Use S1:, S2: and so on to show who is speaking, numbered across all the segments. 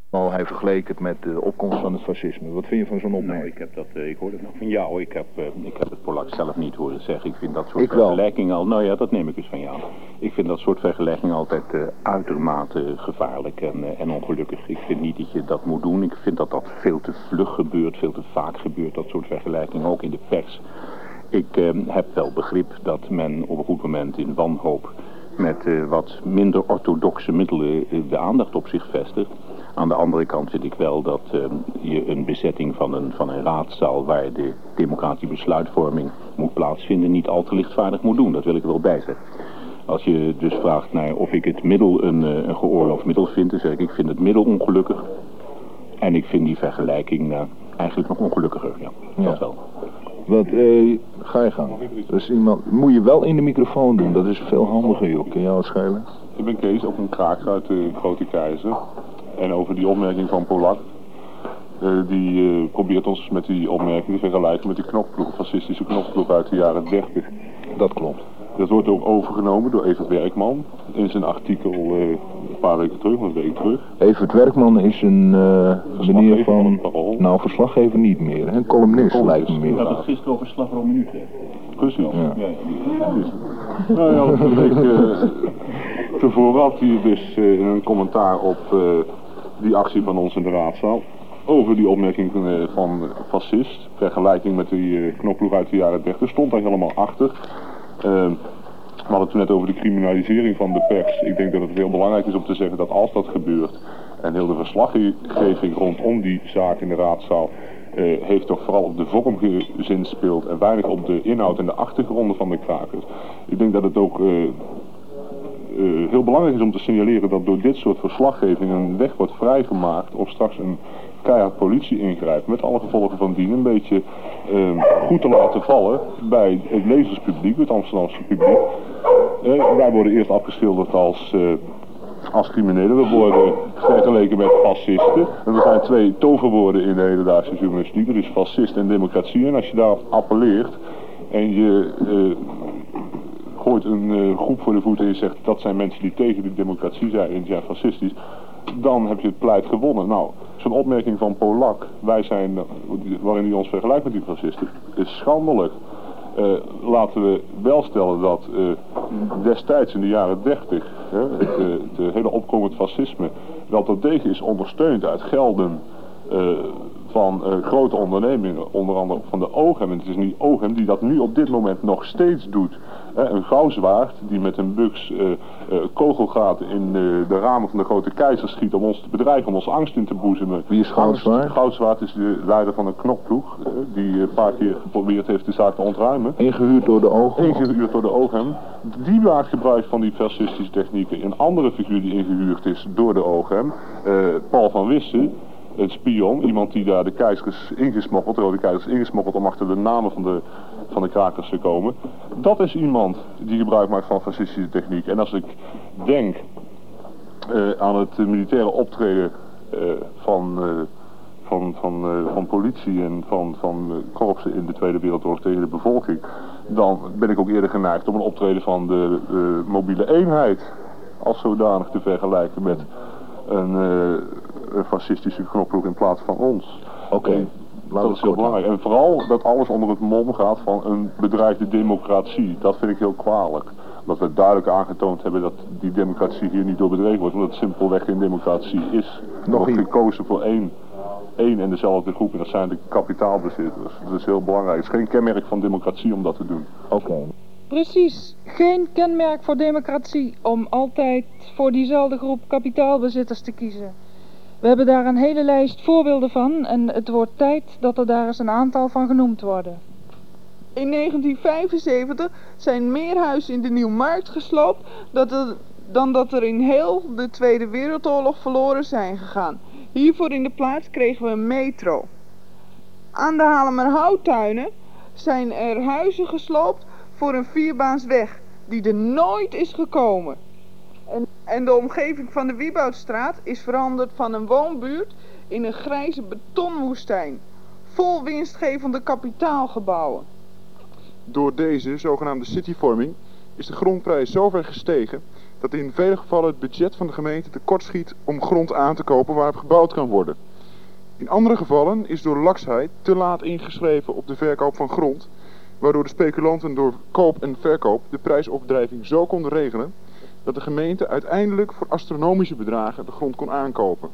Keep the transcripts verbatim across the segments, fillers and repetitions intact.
S1: Al hij vergeleek het met de opkomst van het fascisme. Wat vind je van zo'n opmerking?
S2: Nou, ik heb dat, uh, ik hoorde het nog van jou. Ik heb, uh, ik heb het Polak zelf niet horen zeggen. Ik vind dat soort
S1: Ik wel.
S2: vergelijkingen al. Nou ja, dat neem ik dus van jou. Ik vind dat soort vergelijkingen altijd uh, uitermate gevaarlijk en, uh, en ongelukkig. Ik vind niet dat je dat moet doen. Ik vind dat dat veel te vlug gebeurt, veel te vaak gebeurt. Dat soort vergelijkingen, ook in de pers. Ik uh, heb wel begrip dat men op een goed moment in wanhoop met uh, wat minder orthodoxe middelen uh, de aandacht op zich vestigt. Aan de andere kant vind ik wel dat uh, je een bezetting van een, van een raadzaal waar de democratische besluitvorming moet plaatsvinden niet al te lichtvaardig moet doen. Dat wil ik er wel bij zeggen. Als je dus vraagt naar of ik het middel een, een geoorloofd middel vind, dan zeg ik ik vind het middel ongelukkig. En ik vind die vergelijking uh, eigenlijk nog ongelukkiger. Ja,
S1: ja.
S2: Dat wel.
S1: Wat, uh, ga je gang. Dus iemand, moet je wel in de microfoon doen, dat is veel handiger, joh. Kun je jou schelen?
S3: Ik ben Kees, ook een kraker uit de Grote Keizer. En over die opmerking van Polak, uh, die uh, probeert ons met die opmerking te vergelijken met die knokploeg, fascistische knokploeg uit de jaren dertig.
S1: Dat klopt.
S3: Dat wordt ook overgenomen door Evert Werkman in zijn artikel uh, een paar weken terug, een week terug.
S1: Evert Werkman is een uh, meneer van,
S3: van
S1: nou verslaggever niet meer, een columnist, columnist lijkt me meer.
S2: We hadden het gisteren over Slag voor een minuut. Hè?
S3: Precies.
S1: Ja.
S2: Ja, ja.
S3: Nou ja, een week uh, tevoren had hij dus uh, een commentaar op uh, die actie van ons in de raadzaal. Over die opmerking uh, van fascist, vergelijking met die uh, knokploeg uit de jaren dertig, stond daar helemaal achter. Uh, we hadden het toen net over de criminalisering van de pers. Ik denk dat het heel belangrijk is om te zeggen dat als dat gebeurt en heel de verslaggeving rondom die zaak in de raadzaal uh, heeft toch vooral op de vorm gezinspeeld en weinig op de inhoud en de achtergronden van de krakers. Ik denk dat het ook uh, uh, heel belangrijk is om te signaleren dat door dit soort verslaggeving een weg wordt vrijgemaakt of straks een keihard politie ingrijpt met alle gevolgen van dien een beetje uh, goed te laten vallen bij het lezerspubliek, het Amsterdamse publiek. Uh, wij worden eerst afgeschilderd als, uh, als criminelen, we worden vergeleken met fascisten. En er zijn twee toverwoorden in de hedendaagse journalistiek, dat is fascist en democratie. En als je daarop appelleert en je uh, gooit een uh, groep voor de voeten en je zegt dat zijn mensen die tegen de democratie zijn en die zijn fascistisch, dan heb je het pleit gewonnen. Nou, zo'n opmerking van Polak, wij zijn, waarin hij ons vergelijkt met die fascisten, is schandelijk. Uh, laten we wel stellen dat uh, destijds in de jaren dertig, uh, het, uh, de hele opkomend fascisme, wel tot degen is ondersteund uit gelden uh, van uh, grote ondernemingen, onder andere van de Ooghem. En het is niet Ooghem die dat nu op dit moment nog steeds doet. Uh, een Gouwzwaard die met een buks uh, uh, kogelgaten in uh, de ramen van de Grote Keizer schiet om ons te bedreigen, om ons angst in te boezemen.
S1: Wie is Gouwzwaard?
S3: Gouwzwaard is de leider van een knokploeg, uh, die een paar keer geprobeerd heeft de zaak te ontruimen.
S1: Ingehuurd door de Ooghem?
S3: Ingehuurd door de Ooghem. Die maakt gebruik van die fascistische technieken. Een andere figuur die ingehuurd is door de Ooghem, uh, Paul van Wissen, een spion, iemand die daar de keizers ingesmokkeld, de Rode Keizers ingesmokkeld om achter de namen van de, van de krakers te komen. Dat is iemand die gebruik maakt van fascistische techniek. En als ik denk uh, aan het uh, militaire optreden uh, van, uh, van, van, uh, van politie en van, van uh, korpsen in de Tweede Wereldoorlog tegen de bevolking, dan ben ik ook eerder geneigd om een optreden van de uh, mobiele eenheid als zodanig te vergelijken met een, uh, een fascistische knopploeg in plaats van ons.
S1: Oké. Okay.
S3: Dat is heel belangrijk. En vooral dat alles onder het mom gaat van een bedreigde democratie. Dat vind ik heel kwalijk. Dat we duidelijk aangetoond hebben dat die democratie hier niet door bedreigd wordt. Omdat het simpelweg geen democratie is. Er wordt gekozen voor één, één en dezelfde groep. En dat zijn de kapitaalbezitters. Dat is heel belangrijk. Het is geen kenmerk van democratie om dat te doen.
S1: Oké. Okay.
S4: Precies. Geen kenmerk voor democratie om altijd voor diezelfde groep kapitaalbezitters te kiezen. We hebben daar een hele lijst voorbeelden van en het wordt tijd dat er daar eens een aantal van genoemd worden.
S5: In negentien vijfenzeventig zijn meer huizen in de Nieuwmarkt gesloopt dat er, dan dat er in heel de Tweede Wereldoorlog verloren zijn gegaan. Hiervoor in de plaats kregen we een metro. Aan de Haarlemmerhouttuinen zijn er huizen gesloopt voor een vierbaansweg die er nooit is gekomen. En, en de omgeving van de Wieboudstraat is veranderd van een woonbuurt in een grijze betonwoestijn, vol winstgevende kapitaalgebouwen.
S6: Door deze zogenaamde cityvorming is de grondprijs zo ver gestegen
S3: dat in vele gevallen het budget van de gemeente tekortschiet om grond aan te kopen waarop gebouwd kan worden. In andere gevallen is door laksheid te laat ingeschreven op de verkoop van grond, waardoor de speculanten door koop en verkoop de prijsopdrijving zo konden regelen dat de gemeente uiteindelijk voor astronomische bedragen de grond kon aankopen.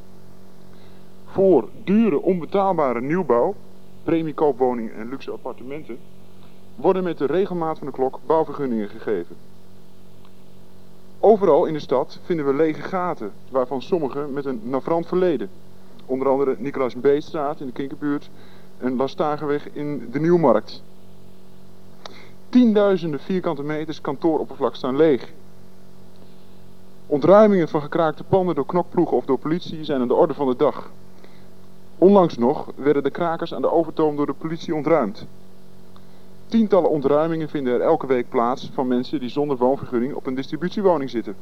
S3: Voor dure, onbetaalbare nieuwbouw, premiekoopwoningen en luxe appartementen, worden met de regelmaat van de klok bouwvergunningen gegeven. Overal in de stad vinden we lege gaten, waarvan sommige met een navrant verleden. Onder andere Nicolaas Beetstraat in de Kinkerbuurt en Lastagenweg in de Nieuwmarkt. Tienduizenden vierkante meters kantooroppervlak staan leeg. Ontruimingen van gekraakte panden door knokploegen of door politie zijn aan de orde van de dag. Onlangs nog werden de krakers aan de Overtoom door de politie ontruimd. Tientallen ontruimingen vinden er elke week plaats van mensen die zonder woonvergunning op een distributiewoning zitten.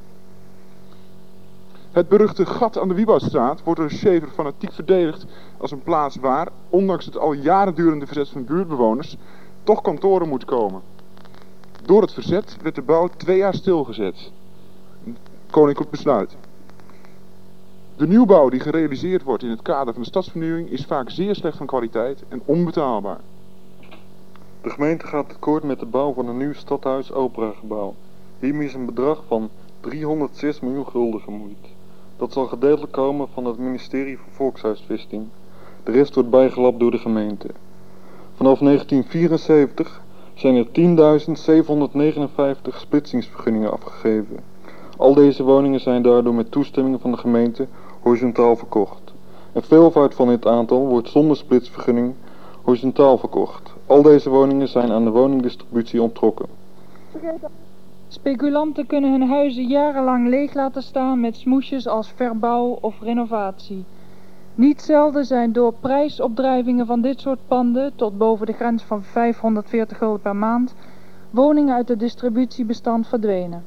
S3: Het beruchte gat aan de Wieboudstraat wordt door de Schaefer fanatiek verdedigd als een plaats waar, ondanks het al jaren durende verzet van buurtbewoners, toch kantoren moeten komen. Door het verzet werd de bouw twee jaar stilgezet. Een koninklijk besluit. De nieuwbouw die gerealiseerd wordt in het kader van de stadsvernieuwing is vaak zeer slecht van kwaliteit en onbetaalbaar.
S6: De gemeente gaat akkoord met de bouw van een nieuw stadhuis-operagebouw. Hiermee is een bedrag van driehonderdzes miljoen gulden gemoeid. Dat zal gedeeltelijk komen van het ministerie voor Volkshuisvesting. De rest wordt bijgelapt door de gemeente. Vanaf negentien vierenzeventig zijn er tienduizend zevenhonderdnegenenvijftig splitsingsvergunningen afgegeven. Al deze woningen zijn daardoor met toestemming van de gemeente horizontaal verkocht. En veelvoud van dit aantal wordt zonder splitsvergunning horizontaal verkocht. Al deze woningen zijn aan de woningdistributie onttrokken.
S4: Speculanten kunnen hun huizen jarenlang leeg laten staan met smoesjes als verbouw of renovatie. Niet zelden zijn door prijsopdrijvingen van dit soort panden tot boven de grens van vijfhonderdveertig gulden per maand woningen uit het distributiebestand verdwenen.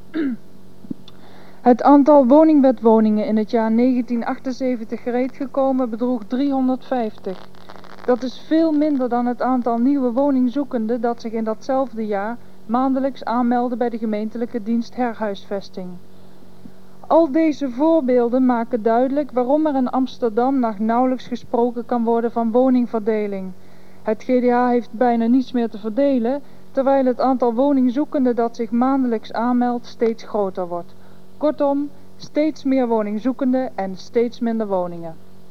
S4: Het aantal woningwetwoningen in het jaar negentien achtenzeventig gereed gekomen bedroeg driehonderdvijftig. Dat is veel minder dan het aantal nieuwe woningzoekenden dat zich in datzelfde jaar maandelijks aanmeldde bij de gemeentelijke dienst herhuisvesting. Al deze voorbeelden maken duidelijk waarom er in Amsterdam nog nauwelijks gesproken kan worden van woningverdeling. Het G D A heeft bijna niets meer te verdelen, terwijl het aantal woningzoekenden dat zich maandelijks aanmeldt steeds groter wordt. Kortom, steeds meer woningzoekenden en steeds minder woningen.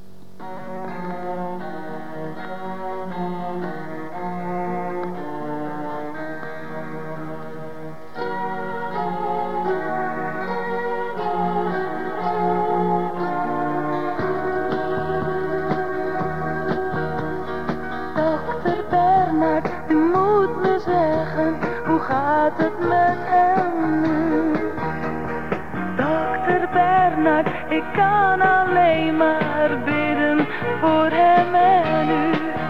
S7: Dokter Bernard, u moet me zeggen, hoe gaat het met hem nu? Dokter Bernard, ik kan alleen maar bidden voor hem en u.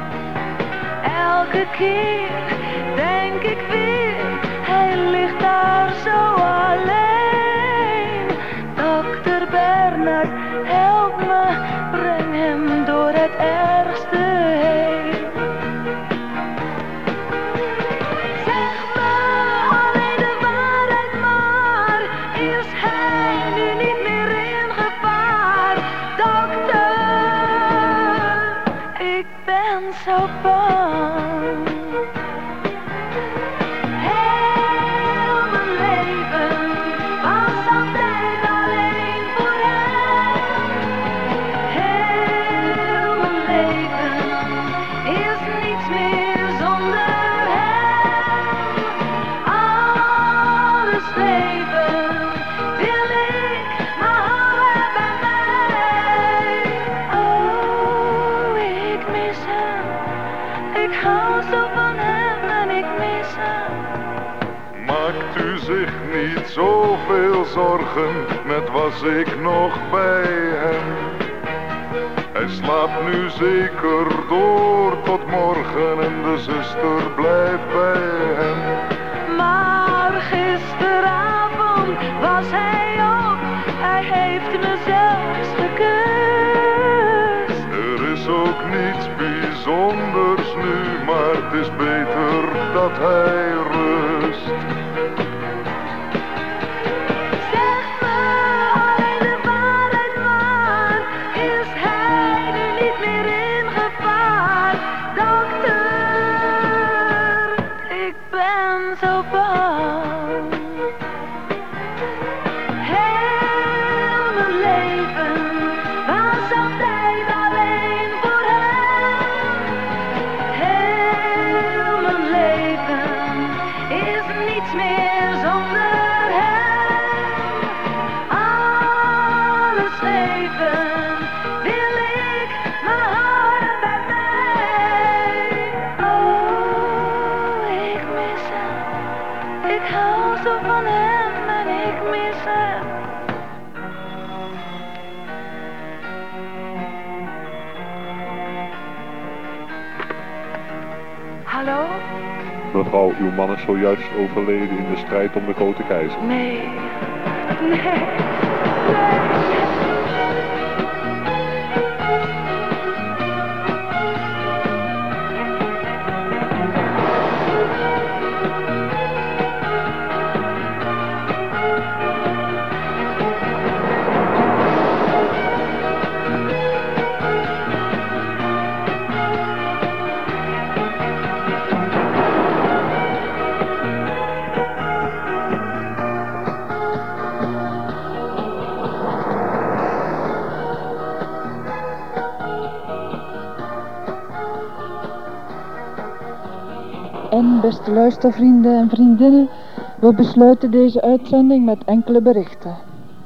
S7: Elke keer denk ik weer, hij ligt daar zo alleen. Dokter Bernard, help me, breng hem door het ergste heen. Zeg me alleen de waarheid maar, is hij nu niet meer in gevaar? Dokter, ik ben zo bang. Heel mijn leven was altijd alleen voor hem. Heel mijn leven is niets meer zonder hem. Alles leven wil ik, maar hou hem bij mij. Oh, ik mis hem. Ik hou zo van hem en ik mis hem.
S8: Maakt u zich niet zoveel zorgen, net was ik nog bij hem. Hij slaapt nu zeker door tot morgen en de zuster blijft bij hem.
S7: Maar gisteravond was hij op, hij heeft me zelfs gekust.
S8: Er is ook niets bijzonders nu, maar het is beter dat hij rust.
S7: Hallo?
S3: Mevrouw, uw man is zojuist overleden in de strijd om de grote keizer.
S7: Nee. Nee. Nee.
S4: En beste luistervrienden en vriendinnen, we besluiten deze uitzending met enkele berichten.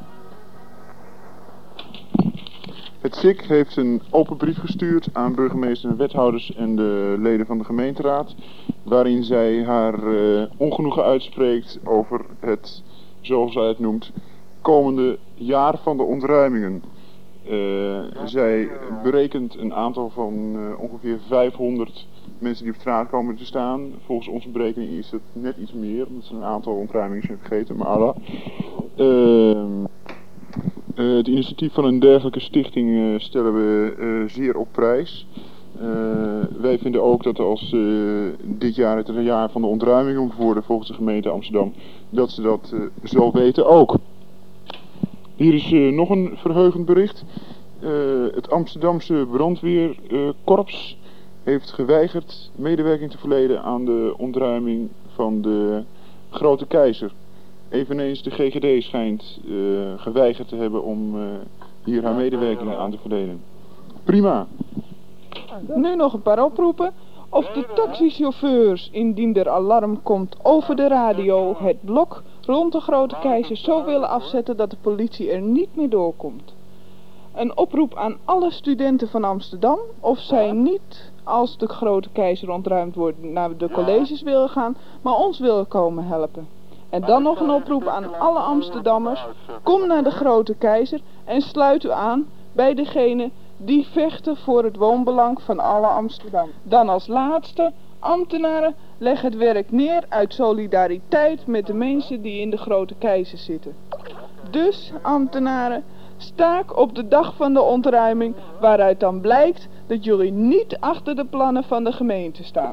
S1: Het S I C heeft een open brief gestuurd aan burgemeester en wethouders en de leden van de gemeenteraad, waarin zij haar uh, ongenoegen uitspreekt over het, zoals zij het noemt, komende jaar van de ontruimingen. Uh, zij berekent een aantal van uh, ongeveer vijfhonderd mensen die op straat komen te staan. Volgens onze berekening is het net iets meer, omdat ze een aantal ontruimingen zijn vergeten, maar Allah. Uh, uh, het initiatief van een dergelijke stichting uh, stellen we uh, zeer op prijs. Uh, wij vinden ook dat als uh, dit jaar het jaar van de ontruimingen moet worden volgens de gemeente Amsterdam, dat ze dat uh, zal weten ook. Hier is uh, nog een verheugend bericht. Uh, het Amsterdamse brandweerkorps uh, heeft geweigerd medewerking te verlenen aan de ontruiming van de Grote Keizer. Eveneens de G G D schijnt uh, geweigerd te hebben om uh, hier haar medewerking aan te verlenen. Prima.
S5: Nu nog een paar oproepen. Of de taxichauffeurs, indien er alarm komt over de radio, het blok rond de Grote Keizer zo willen afzetten dat de politie er niet meer doorkomt. Een oproep aan alle studenten van Amsterdam of zij niet, als de Grote Keizer ontruimd wordt, naar de colleges willen gaan, maar ons willen komen helpen. En dan nog een oproep aan alle Amsterdammers. Kom naar de Grote Keizer en sluit u aan bij degene die vechten voor het woonbelang van alle Amsterdammers. Dan als laatste, ambtenaren, leg het werk neer uit solidariteit met de mensen die in de Grote Keizer zitten. Dus, ambtenaren, staak op de dag van de ontruiming, waaruit dan blijkt dat jullie niet achter de plannen van de gemeente staan.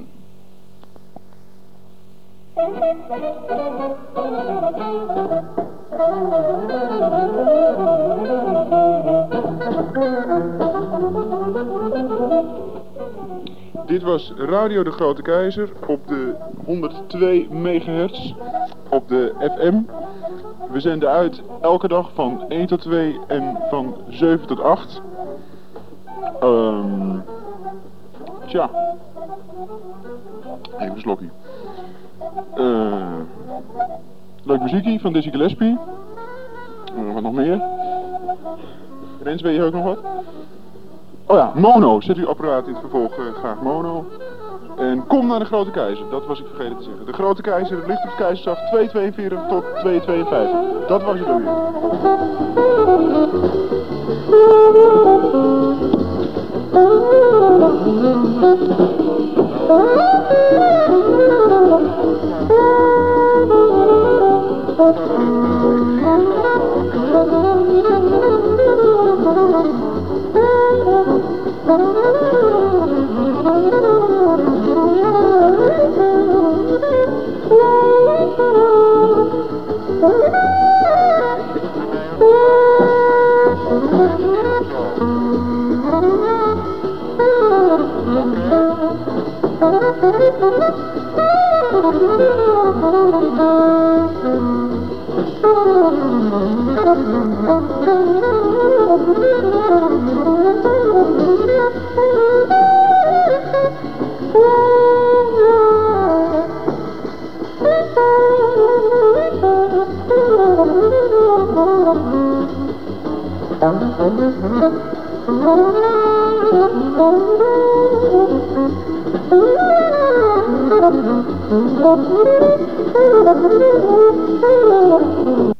S1: Dit was Radio de Grote Keizer op de honderdtwee megahertz op de F M. We zenden uit elke dag van één tot twee en van zeven tot acht. Um, tja. Even een slokje. Uh, leuk muziekje van Dizzy Gillespie. Uh, wat nog meer? Rens, weet je ook nog wat? Oh ja, mono. Zet uw apparaat in het vervolg uh, graag mono. En kom naar de Grote Keizer. Dat was ik vergeten te zeggen. De Grote Keizer ligt op Keizersgracht tweehonderdtweeënveertig tot tweehonderdtweeënvijftig. Dat was het alweer.
S7: Thank you.